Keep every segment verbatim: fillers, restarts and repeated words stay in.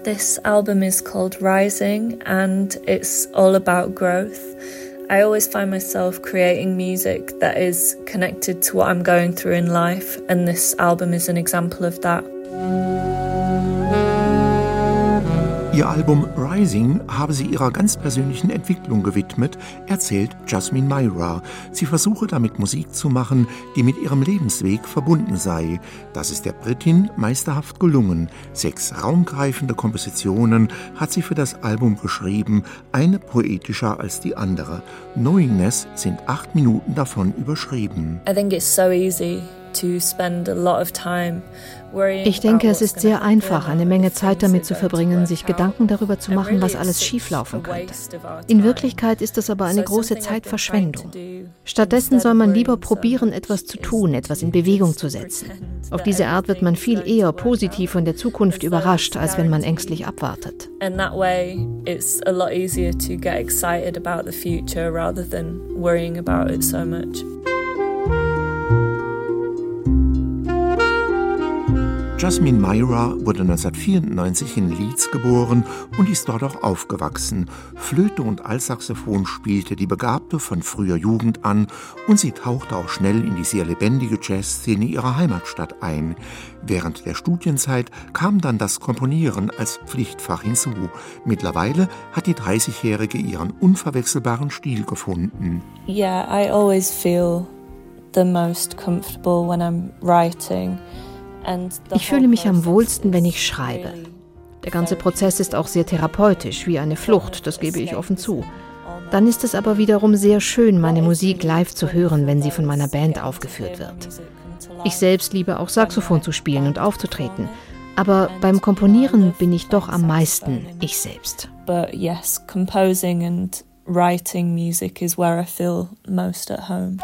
This album is called Rising and it's all about growth. I always find myself creating music that is connected to what I'm going through in life, and this album is an example of that. Ihr Album Rising habe sie ihrer ganz persönlichen Entwicklung gewidmet, erzählt Jasmine Myra. Sie versuche damit Musik zu machen, die mit ihrem Lebensweg verbunden sei. Das ist der Britin meisterhaft gelungen. Sechs raumgreifende Kompositionen hat sie für das Album geschrieben, eine poetischer als die andere. Knowingness sind acht Minuten davon überschrieben. I think it's so easy to spend a lot of time. Ich denke, es ist sehr einfach, eine Menge Zeit damit zu verbringen, sich Gedanken darüber zu machen, was alles schieflaufen könnte. In Wirklichkeit ist das aber eine große Zeitverschwendung. Stattdessen soll man lieber probieren, etwas zu tun, etwas in Bewegung zu setzen. Auf diese Art wird man viel eher positiv von der Zukunft überrascht, als wenn man ängstlich abwartet. And that way it's a lot easier to get excited about the future rather than worrying about it so much. Jasmine Myra wurde neunzehnhundertvierundneunzig in Leeds geboren und ist dort auch aufgewachsen. Flöte und Altsaxophon spielte die Begabte von früher Jugend an und sie tauchte auch schnell in die sehr lebendige Jazzszene ihrer Heimatstadt ein. Während der Studienzeit kam dann das Komponieren als Pflichtfach hinzu. Mittlerweile hat die dreißigjährige ihren unverwechselbaren Stil gefunden. Yeah, I always feel the most comfortable when I'm writing. Ich fühle mich am wohlsten, wenn ich schreibe. Der ganze Prozess ist auch sehr therapeutisch, wie eine Flucht, das gebe ich offen zu. Dann ist es aber wiederum sehr schön, meine Musik live zu hören, wenn sie von meiner Band aufgeführt wird. Ich selbst liebe auch Saxophon zu spielen und aufzutreten. Aber beim Komponieren bin ich doch am meisten ich selbst. But yes, composing and writing music is where I feel most at home.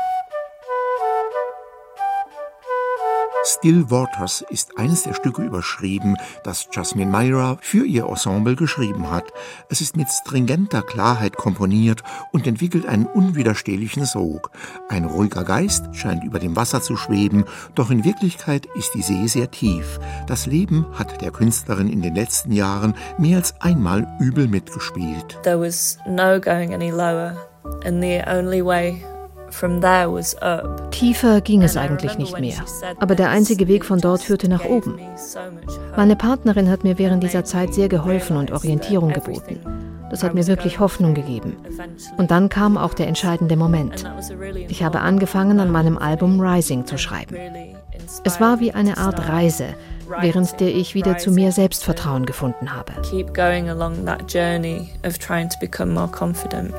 Still Waters ist eines der Stücke überschrieben, das Jasmine Myra für ihr Ensemble geschrieben hat. Es ist mit stringenter Klarheit komponiert und entwickelt einen unwiderstehlichen Sog. Ein ruhiger Geist scheint über dem Wasser zu schweben, doch in Wirklichkeit ist die See sehr tief. Das Leben hat der Künstlerin in den letzten Jahren mehr als einmal übel mitgespielt. There was no going any lower, and the only way from there was up. Tiefer ging es eigentlich nicht mehr, aber der einzige Weg von dort führte nach oben. Meine Partnerin hat mir während dieser Zeit sehr geholfen und Orientierung geboten. Das hat mir wirklich Hoffnung gegeben. Und dann kam auch der entscheidende Moment. Ich habe angefangen, an meinem Album Rising zu schreiben. Es war wie eine Art Reise, während der ich wieder zu mehr Selbstvertrauen gefunden habe. Keep going along that journey of trying to become more confident.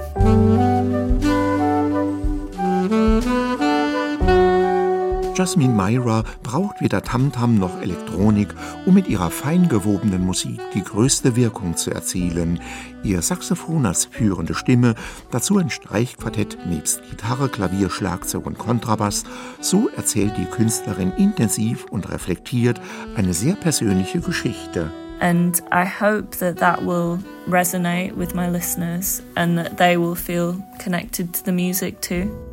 Jasmine Myra braucht weder Tamtam noch Elektronik, um mit ihrer fein gewobenen Musik die größte Wirkung zu erzielen. Ihr Saxophon als führende Stimme, dazu ein Streichquartett nebst Gitarre, Klavier, Schlagzeug und Kontrabass. So erzählt die Künstlerin intensiv und reflektiert eine sehr persönliche Geschichte. And I hope that that will resonate with my listeners and that they will feel connected to the music too.